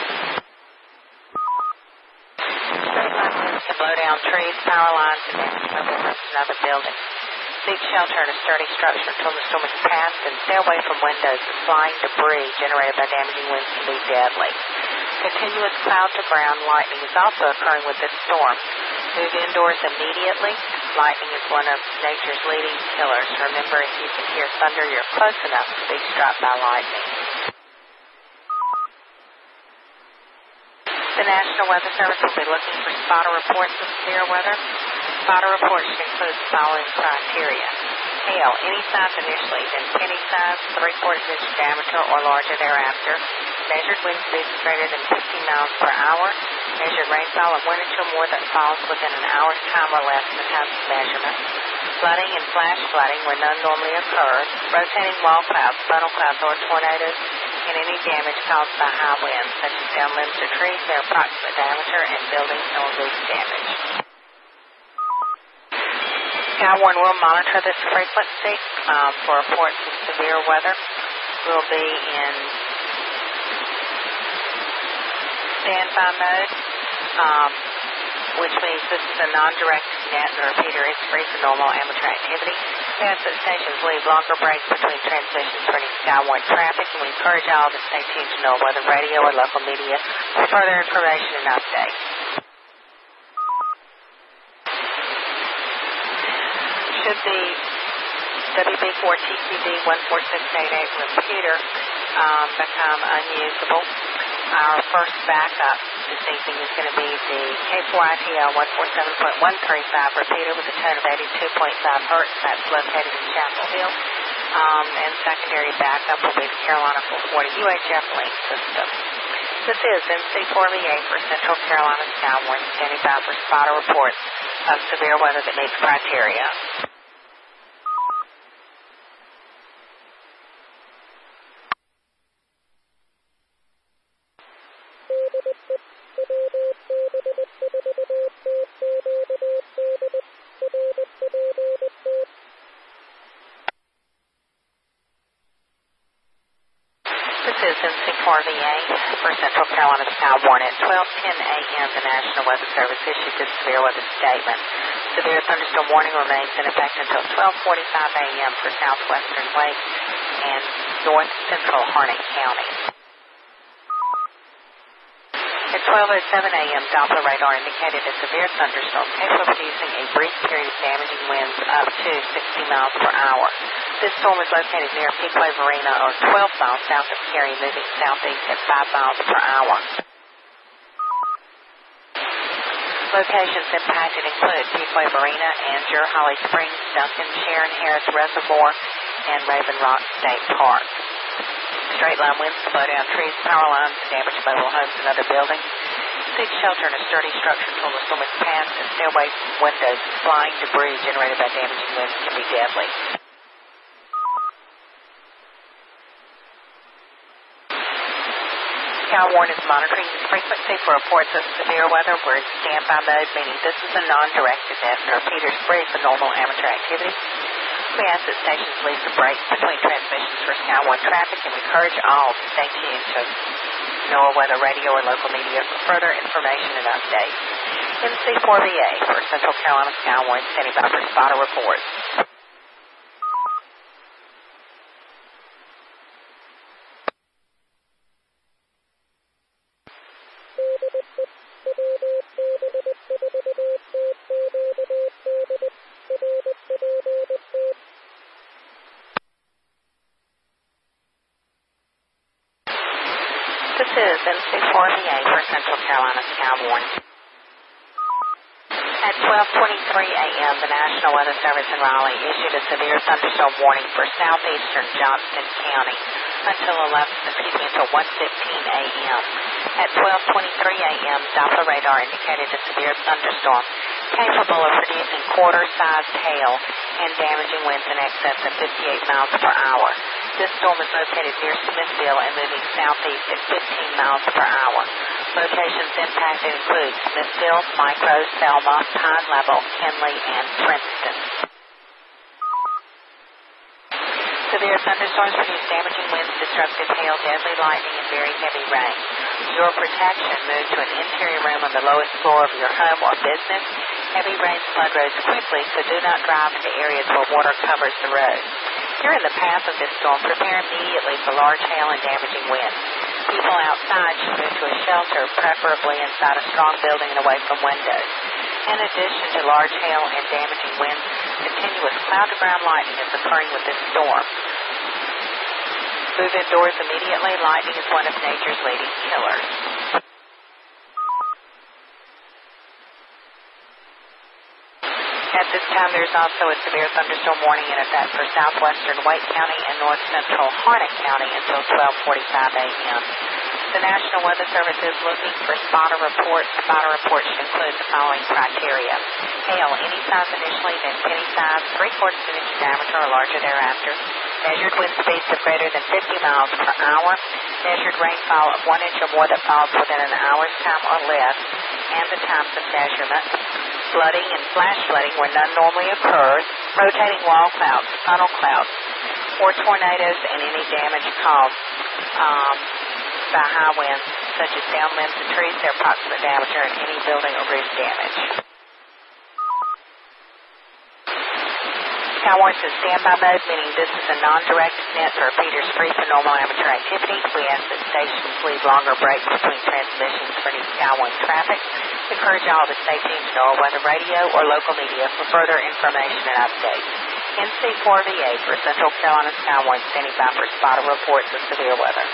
To blow down trees, power lines, and damage mobile homes and other buildings. Seek shelter in a sturdy structure until the storm is passed, and stay away from windows as flying debris generated by damaging winds can be deadly. Continuous cloud to ground lightning is also occurring with this storm. Move indoors immediately. Lightning is one of nature's leading killers. Remember, if you can hear thunder, you're close enough to be struck by lightning. The National Weather Service will be looking for spotter reports of severe weather. Spotter reports should include the following criteria. Hail, any size initially, then penny size, three-quarters inch diameter or larger thereafter. Measured wind speeds greater than fifty miles per hour. Measured rainfall of one inch or more that falls within an hour's time or less in the time of measurement. Flooding and flash flooding where none normally occurs. Rotating wall clouds, funnel clouds, or tornadoes. And any damage caused by high winds, such as down limbs or trees, their approximate diameter, and building or roof damage. Skywarn will monitor this frequency um, for reports of severe weather. We'll be in standby mode, um, which means this is a non-directed net. The repeater is free for normal amateur activity. Transit stations leave longer breaks between transmissions for any Skywarn traffic, and we encourage all to stay tuned to know whether radio or local media for further information and updates. Should the W B four T C D one four six eight eight repeater um, become unusable, our first backup this evening is going to be the K four I T L one forty-seven point one three five repeater with a tone of eighty-two point five hertz. That's located in Chapel Hill. Um, and secondary backup will be the Carolina four forty U H F link system. This is N C four V A for Central Carolina Skywarn, standing by for spotter reports of severe weather that meets criteria. This is N C four V A for Central Carolina Skywarn. At twelve ten a.m., the National Weather Service issued this severe weather statement. Severe thunderstorm warning remains in effect until twelve forty-five a.m. for southwestern Wake and north central Harnett County. At twelve oh seven a.m., Doppler radar indicated a severe thunderstorm capable of producing a brief period of damaging winds up to sixty miles per hour. This storm is located near Peakway Marina, or twelve miles south of Cary, moving southeast at five miles per hour. Locations impacted include Peakway Marina, Angier, Holly Springs, Duncan, Sharon Harris Reservoir, and Raven Rock State Park. Straight line winds to blow down trees, power lines, damage mobile homes and other buildings. Seek shelter in a sturdy structure until the storm is past, and stay away from windows. Flying debris generated by damaging winds can be deadly. Skywarn is monitoring this frequency for reports of severe weather. We're in standby mode, meaning this is a non-directed net and repeaters free for normal amateur activity. We ask that stations leave the breaks between transmissions for Skywarn traffic and encourage all to stay tuned to NOAA weather radio or local media for further information and updates. N C four V A for Central Carolina Skywarn, standing by for spotter reports. This is N C four V A for Central Carolina Skywarn. At twelve twenty-three a m, the National Weather Service in Raleigh issued a severe thunderstorm warning for southeastern Johnston County until eleven, excuse me, until one fifteen a m. At twelve twenty-three a m, Doppler radar indicated a severe thunderstorm capable of producing quarter-sized hail and damaging winds in excess of fifty-eight miles per hour. This storm is located near Smithville and moving southeast at fifteen miles per hour. Locations impacted include Smithville, Micro, Selma, Pine Level, Kenley, and Princeton. Severe thunderstorms produce damaging winds, disruptive hail, deadly lightning, and very heavy rain. Your protection, move to an interior room on the lowest floor of your home or business. Heavy rain flood roads quickly, so do not drive into areas where water covers the road. If you're in the path of this storm, prepare immediately for large hail and damaging winds. People outside should move to a shelter, preferably inside a strong building and away from windows. In addition to large hail and damaging winds, continuous cloud-to-ground lightning is occurring with this storm. Move indoors immediately. Lightning is one of nature's leading killers. At this time, there's also a severe thunderstorm warning in effect for southwestern Wake County and north central Harnett County until twelve forty-five a m. The National Weather Service is looking for spotter reports. Spotter reports should include the following criteria. Hail, any size initially, then penny size, three-quarters of an inch diameter or larger thereafter. Measured wind speeds of greater than fifty miles per hour. Measured rainfall of one inch or more that falls within an hour's time or less, and the times of measurement. Flooding and flash flooding where none normally occurs. Rotating wall clouds, funnel clouds, or tornadoes, and any damage caused um, by high winds, such as down limbs and trees, their approximate diameter, and any building or roof damage. Skywarn is standby mode, meaning this is a non-directed net for repeaters free for normal amateur activities. We ask that stations leave longer breaks between transmissions for new Skywarn traffic. We encourage all to stay tuned to NOAA weather radio or local media for further information and updates. N C four V A for Central Carolina Skywarn, standing by for spotter reports of severe weather.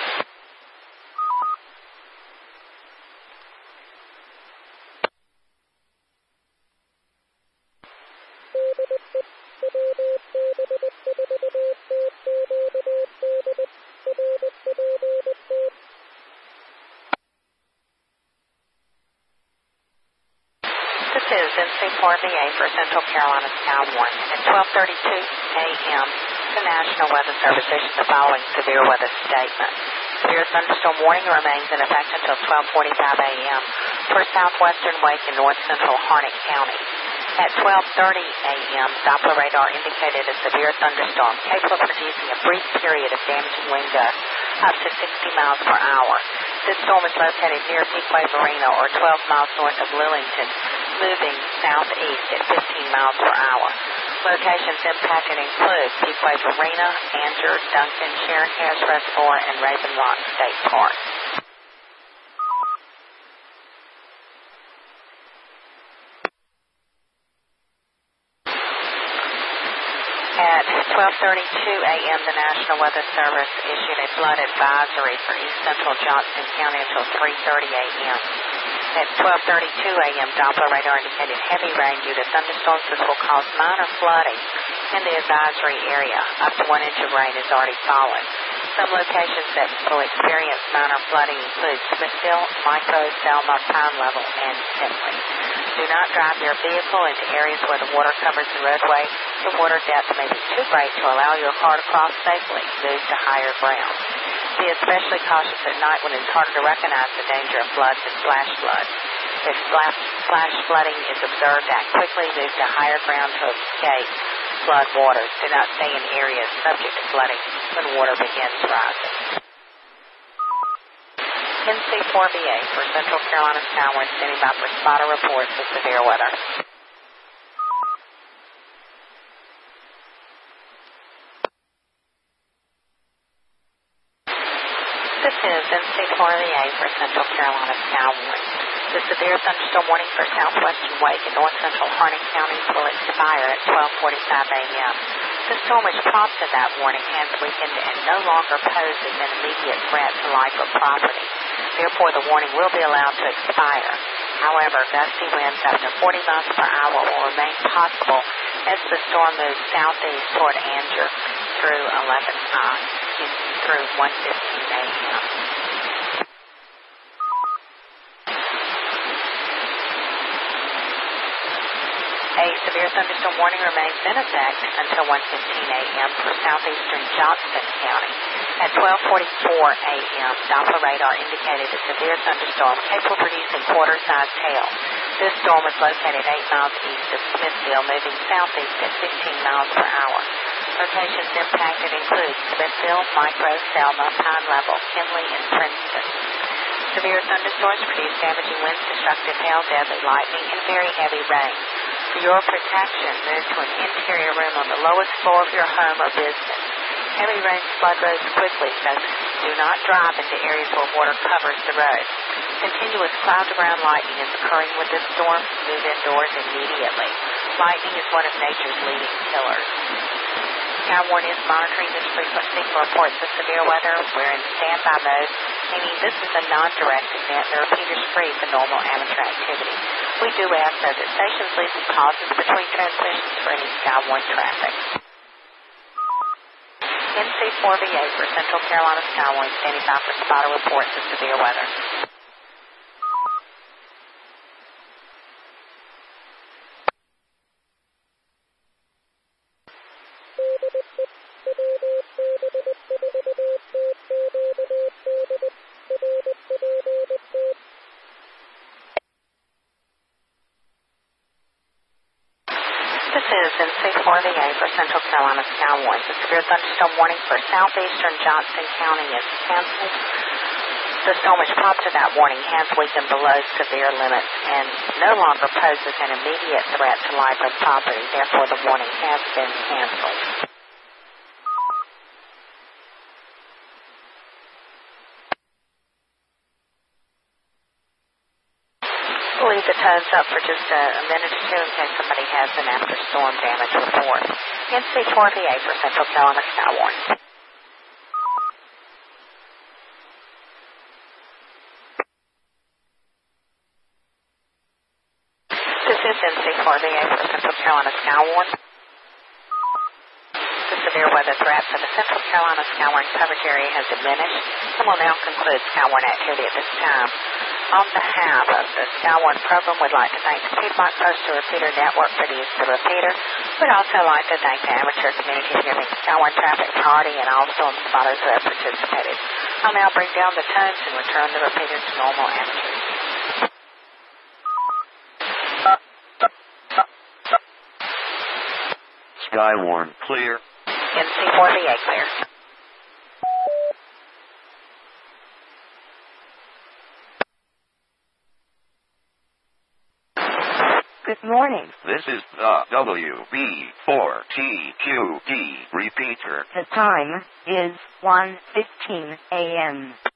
This is N C four V A for Central Carolina Skywarn. At twelve thirty-two a m, the National Weather Service issued the following severe weather statement. Severe thunderstorm warning remains in effect until twelve forty-five a m for southwestern Wake and north central Harnett counties. At twelve thirty a m, Doppler radar indicated a severe thunderstorm capable of producing a brief period of damaging wind gusts up to sixty miles per hour. This storm is located near Peakwave Arena, or twelve miles north of Lillington, moving southeast at fifteen miles per hour. Locations impacted include Peakwave Arena, Anger, Duncan, Sharon Harris Reservoir, and Raven Rock State Park. At twelve thirty-two a m, the National Weather Service issued a flood advisory for east central Johnston County until three thirty a m At twelve thirty-two a m, Doppler radar indicated heavy rain due to thunderstorms. This will cause minor flooding in the advisory area. Up to one inch of rain has already fallen. Some locations that will experience minor flooding include Smithville, Micro, Selma, Pine Level, and Tinley. Do not drive your vehicle into areas where the water covers the roadway. The water depth may be too great to allow your car to cross safely. Move to higher ground. Be especially cautious at night when it's harder to recognize the danger of floods and flash floods. If flash, flash flooding is observed, act quickly. Move to higher ground to escape flood waters. Do not stay in areas subject to flooding when water begins rising. N C four V A for Central Carolina Skywarn standing by for spotter reports of severe weather. This is N C four V A for Central Carolina Skywarn. The severe thunderstorm warning for southwestern Wake and north central Harney counties will expire at twelve forty-five a m The storm which prompted that warning has weakened and no longer poses an immediate threat to life or property. Therefore, the warning will be allowed to expire. However, gusty winds up to forty miles per hour will remain possible as the storm moves southeast toward Anger through eleven uh, through one fifteen a m A severe thunderstorm warning remains in effect until one fifteen a m for southeastern Johnston County. At twelve forty-four a m, Doppler radar indicated a severe thunderstorm capable of producing quarter-sized hail. This storm was located eight miles east of Smithville, moving southeast at fifteen miles per hour. Locations impacted include Smithville, Micro, Selma, Pine Level, Kinley, and Princeton. Severe thunderstorms produce damaging winds, destructive hail, deadly lightning, and very heavy rain. For your protection, move to an interior room on the lowest floor of your home or business. Heavy rain flood roads quickly, so do not drive into areas where water covers the road. Continuous cloud-to-ground lightning is occurring with this storm. Move indoors immediately. Lightning is one of nature's leading killers. Skywarn is monitoring this frequency for reports of severe weather. We're in standby mode, meaning this is a non-direct event. The repeater is free for normal amateur activity. We do ask, though, that stations leave some pauses between transmissions for any Skywarn traffic. N C four V A for Central Carolina Skywarn standing by for spotter reports of severe weather. This is N C four V A for Central Carolina Skywarn. The severe thunderstorm warning for southeastern Johnston County is canceled. The storm which prompted that warning has weakened below severe limits and no longer poses an immediate threat to life or property. Therefore, the warning has been canceled. We'll leave the tones up for just a, a minute or two in case somebody has an after-storm damage report. N C four V A for Central Carolina Skywarn. This is N C four V A for Central Carolina Skywarn. The severe weather threat for the Central Carolina Skywarn coverage area has diminished and will now conclude Skywarn activity at this time. On behalf of the Skywarn program, we'd like to thank the Piedmont Postal Repeater Network for the use of the repeater. We'd also like to thank the amateur community for giving Skywarn Traffic priority and all storm spotters who have participated. I'll now bring down the tones and return the repeater to normal amplitude. Skywarn clear. N C four V A clear. Good morning. This is the W B four T Q D repeater. The time is one fifteen a m